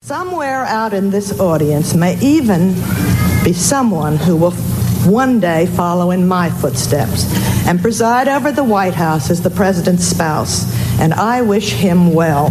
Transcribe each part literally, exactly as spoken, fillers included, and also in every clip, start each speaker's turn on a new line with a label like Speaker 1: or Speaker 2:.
Speaker 1: Somewhere out in this audience may even be someone who will one day follow in my footsteps and preside over the White House as the president's spouse, and I wish him well.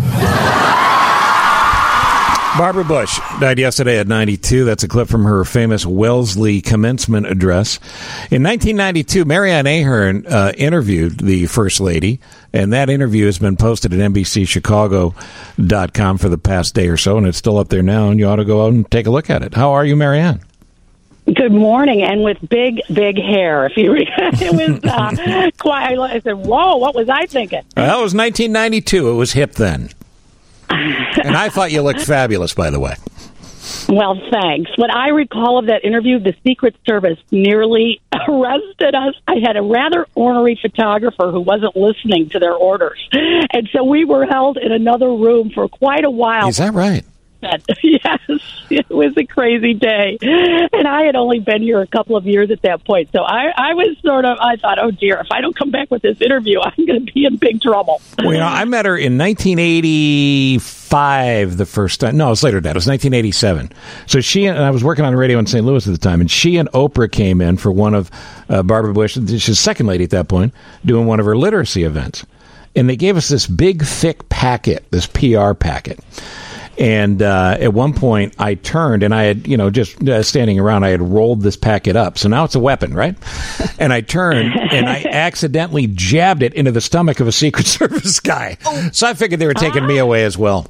Speaker 2: Barbara Bush died yesterday at ninety-two. That's a clip from her famous Wellesley commencement address. In nineteen ninety-two, Marianne Ahern uh, interviewed the First Lady, and that interview has been posted at N B C Chicago dot com for the past day or so, and it's still up there now, and you ought to go out and take a look at it. How are you, Marianne?
Speaker 3: Good morning, and with big, big hair. If you, it was uh, quite. I said, "Whoa, what was I thinking?"
Speaker 2: Well, it was nineteen ninety-two. It was hip then. And I thought you looked fabulous, by the way.
Speaker 3: Well, thanks. What I recall of that interview, the Secret Service nearly arrested us. I had a rather ornery photographer who wasn't listening to their orders. And so we were held in another room for quite a while.
Speaker 2: Is that right?
Speaker 3: Yes, it was a crazy day. And I had only been here a couple of years at that point. So I, I was sort of, I thought, oh, dear, if I don't come back with this interview, I'm going to be in big trouble.
Speaker 2: Well, you know, I met her in nineteen eighty-five the first time. No, it was later than that. It was nineteen eighty-seven. So she and I was working on radio in Saint Louis at the time, and she and Oprah came in for one of uh, Barbara Bush, she's second lady at that point, doing one of her literacy events. And they gave us this big, thick packet, this P R packet. And uh, at one point, I turned, and I had, you know, just uh, standing around, I had rolled this packet up. So now it's a weapon, right? And I turned, and I accidentally jabbed it into the stomach of a Secret Service guy. So I figured they were taking ah. me away as well.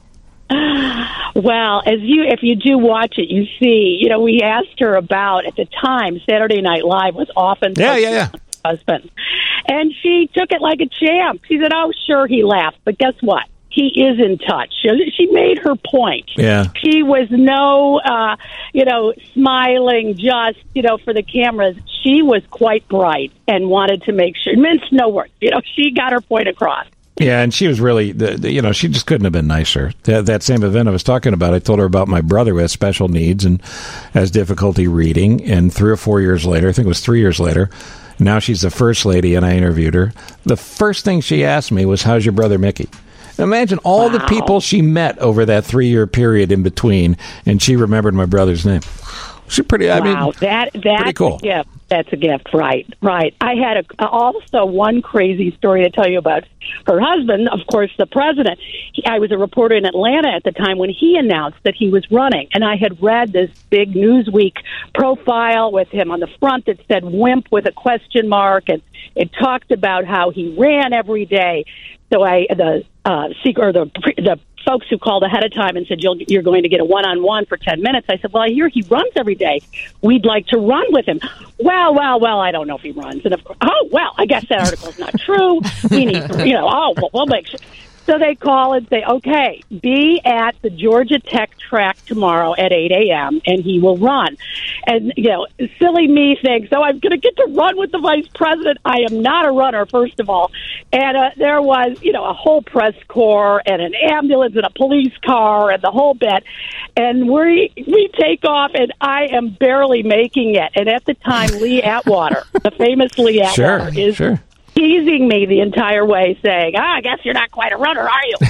Speaker 3: Well, as you, if you do watch it, you see, you know, we asked her about, at the time, Saturday Night Live was often
Speaker 2: yeah, yeah, yeah.
Speaker 3: husband. And she took it like a champ. She said, oh, sure, he laughed. But guess what? He is in touch. She made her point.
Speaker 2: Yeah.
Speaker 3: She was no, uh, you know, smiling just, you know, for the cameras. She was quite bright and wanted to make sure, minced no words. You know, she got her point across.
Speaker 2: Yeah, and she was really, the, the, you know, she just couldn't have been nicer. That, that same event I was talking about, I told her about my brother who has special needs and has difficulty reading. And three or four years later, I think it was three years later, now she's the First Lady, and I interviewed her. The first thing she asked me was, how's your brother Mickey? Imagine all wow. the people she met over that three-year period in between, and she remembered my brother's name. She's pretty, I
Speaker 3: wow,
Speaker 2: mean,
Speaker 3: that, that's
Speaker 2: pretty cool.
Speaker 3: a gift. That's a gift, right, right. I had a, also one crazy story to tell you about her husband, of course, the president. He, I was a reporter in Atlanta at the time when he announced that he was running, and I had read this big Newsweek profile with him on the front that said wimp with a question mark, and it talked about how he ran every day. So I, the uh, secret, or the the folks who called ahead of time and said You'll, you're going to get a one-on-one for ten minutes. I said, well, I hear he runs every day. We'd like to run with him. Well, well, well, I don't know if he runs. And of course, oh, well, I guess that article's not true. We need, to, you know, oh, well, we'll make sure. So they call and say, okay, be at the Georgia Tech track tomorrow at eight a.m., and he will run. And, you know, silly me thinks, oh, I'm going to get to run with the vice president. I am not a runner, first of all. And uh, there was, you know, a whole press corps and an ambulance and a police car and the whole bit. And we we take off, and I am barely making it. And at the time, Lee Atwater, the famous Lee Atwater,
Speaker 2: sure,
Speaker 3: is...
Speaker 2: Sure.
Speaker 3: teasing me the entire way, saying, ah, I guess you're not quite a runner, are you?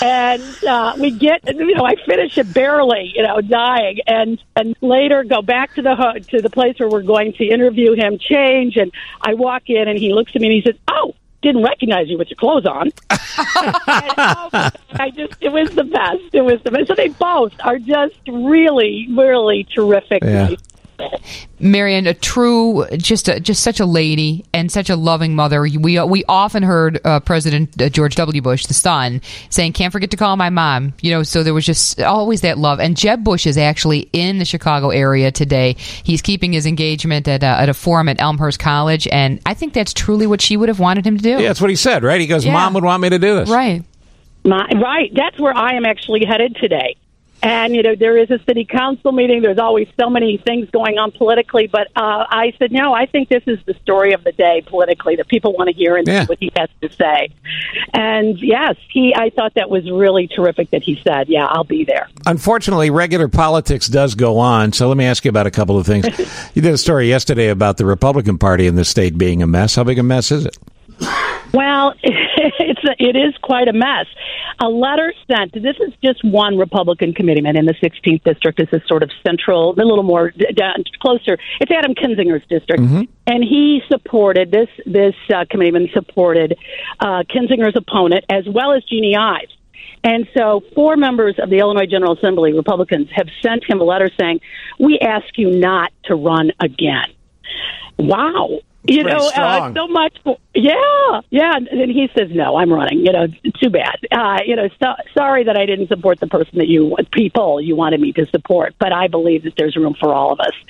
Speaker 3: and uh, we get, you know, I finish it barely, you know, dying, and and later go back to the ho- to the place where we're going to interview him, change, and I walk in, and he looks at me, and he says, oh, didn't recognize you with your clothes on. and, oh, I just, it was the best. It was the best. So they both are just really, really terrific.
Speaker 2: Yeah.
Speaker 4: Marianne, a true, just a, just such a lady and such a loving mother. We we often heard uh, President uh, George W. Bush, the son, saying, "Can't forget to call my mom." You know, so there was just always that love. And Jeb Bush is actually in the Chicago area today. He's keeping his engagement at a, at a forum at Elmhurst College, and I think that's truly what she would have wanted him to do.
Speaker 2: Yeah, that's what he said, right? He goes, yeah. "Mom would want me to do this."
Speaker 4: Right.
Speaker 3: My, right. That's where I am actually headed today. And, you know, there is a city council meeting. There's always so many things going on politically. But uh, I said, no, I think this is the story of the day politically that people want to hear and yeah. see what he has to say. And, yes, he. I thought that was really terrific that he said, yeah, I'll be there.
Speaker 2: Unfortunately, regular politics does go on. So let me ask you about a couple of things. You did a story yesterday about the Republican Party in the state being a mess. How big a mess is it?
Speaker 3: Well, it's a, it is quite a mess. A letter sent. This is just one Republican committeeman in the sixteenth district. This is sort of central, a little more down, closer. It's Adam Kinzinger's district, mm-hmm. and he supported this. This uh, committeeman supported uh, Kinzinger's opponent as well as Jeannie Ives. And so four members of the Illinois General Assembly, Republicans, have sent him a letter saying, "We ask you not to run again." Wow. You know, uh, so much. For, yeah, yeah. And he says, "No, I'm running." You know, too bad. Uh, you know, so, sorry that I didn't support the person that you, people you wanted me to support. But I believe that there's room for all of us.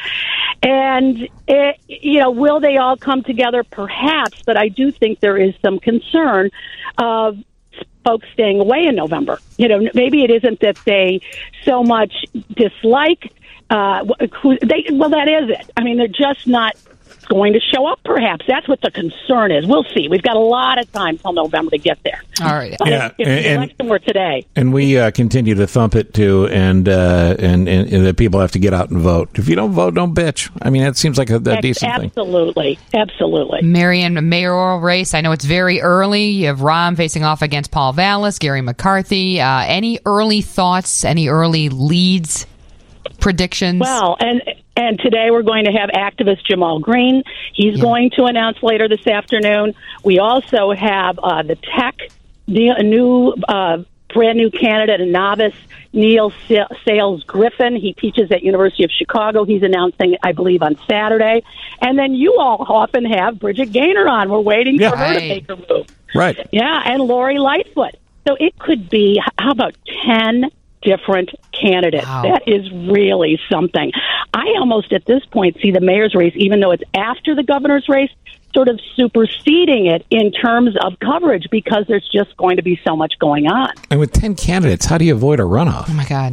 Speaker 3: And it, you know, will they all come together? Perhaps. But I do think there is some concern of folks staying away in November. You know, maybe it isn't that they so much dislike. Uh, who they well, that is it. I mean, they're just not going to show up, perhaps. That's what the concern is. We'll see. We've got a lot of time till November to get there.
Speaker 4: All right.
Speaker 3: But
Speaker 2: yeah,
Speaker 3: if, if
Speaker 2: and,
Speaker 3: the election were today.
Speaker 2: And we uh, continue to thump it, too, and, uh, and, and, and the people have to get out and vote. If you don't vote, don't bitch. I mean, that seems like a, a decent
Speaker 3: absolutely,
Speaker 2: thing.
Speaker 3: Absolutely. Absolutely.
Speaker 4: Marion, mayoral race. I know it's very early. You have Rahm facing off against Paul Vallis, Gary McCarthy. Uh, any early thoughts, any early leads, predictions?
Speaker 3: Well, and... And today we're going to have activist Jamal Green. He's yeah. going to announce later this afternoon. We also have uh, the tech, a new, uh, brand new candidate, a novice, Neil Sales Griffin. He teaches at University of Chicago. He's announcing, I believe, on Saturday. And then you all often have Bridget Gaynor on. We're waiting
Speaker 2: yeah.
Speaker 3: for her
Speaker 4: right.
Speaker 3: to make her move.
Speaker 2: Right.
Speaker 3: Yeah, and Lori Lightfoot. So it could be, how about ten different candidates?
Speaker 4: Wow.
Speaker 3: That is really something. I almost at this point see the mayor's race, even though it's after the governor's race, sort of superseding it in terms of coverage because there's just going to be so much going on.
Speaker 2: And with ten candidates, how do you avoid a runoff?
Speaker 4: Oh, my God.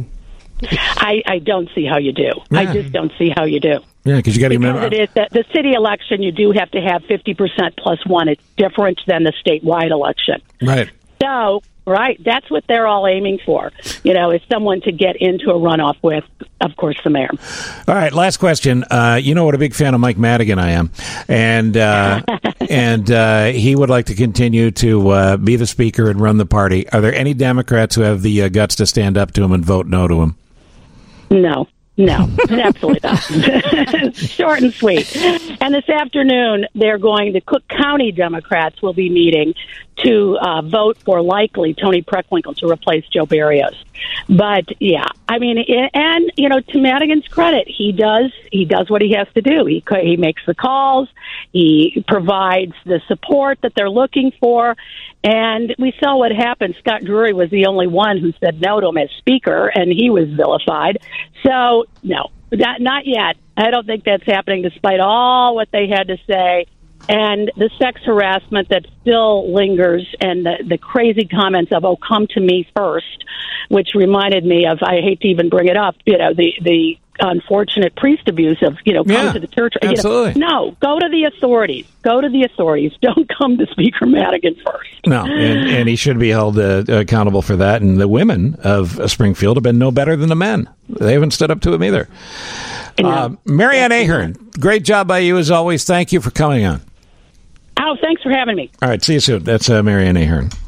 Speaker 3: I, I don't see how you do.
Speaker 2: Yeah.
Speaker 3: I just don't see how you do.
Speaker 2: Yeah, because you got to remember.
Speaker 3: It is that the city election, you do have to have fifty percent plus one. It's different than the statewide election.
Speaker 2: Right.
Speaker 3: So, right, that's what they're all aiming for, you know, is someone to get into a runoff with, of course, the mayor.
Speaker 2: All right, last question. Uh, you know what a big fan of Mike Madigan I am, and uh, and uh, he would like to continue to uh, be the speaker and run the party. Are there any Democrats who have the uh, guts to stand up to him and vote no to him?
Speaker 3: No. No, absolutely not. Short and sweet. And this afternoon, they're going, the Cook County Democrats will be meeting to uh, vote for likely Tony Preckwinkle to replace Joe Barrios. But, yeah, I mean, and, you know, to Madigan's credit, he does he does what he has to do. He, he makes the calls. He provides the support that they're looking for. And we saw what happened. Scott Drury was the only one who said no to him as speaker, and he was vilified. So, no, that, not yet. I don't think that's happening, despite all what they had to say. And the sex harassment that still lingers, and the, the crazy comments of, oh, come to me first, which reminded me of, I hate to even bring it up, you know, the, the unfortunate priest abuse of, you know, come
Speaker 2: yeah,
Speaker 3: to the church.
Speaker 2: Absolutely.
Speaker 3: You know, no, go to the authorities. Go to the authorities. Don't come to Speaker Madigan first.
Speaker 2: No, and, and he should be held uh, accountable for that. And the women of Springfield have been no better than the men. They haven't stood up to him either.
Speaker 3: No.
Speaker 2: Uh, Marianne Ahern, great job by you as always. Thank you for coming on.
Speaker 3: Oh, thanks for having me.
Speaker 2: All right, see you soon. That's uh, Marianne Ahern.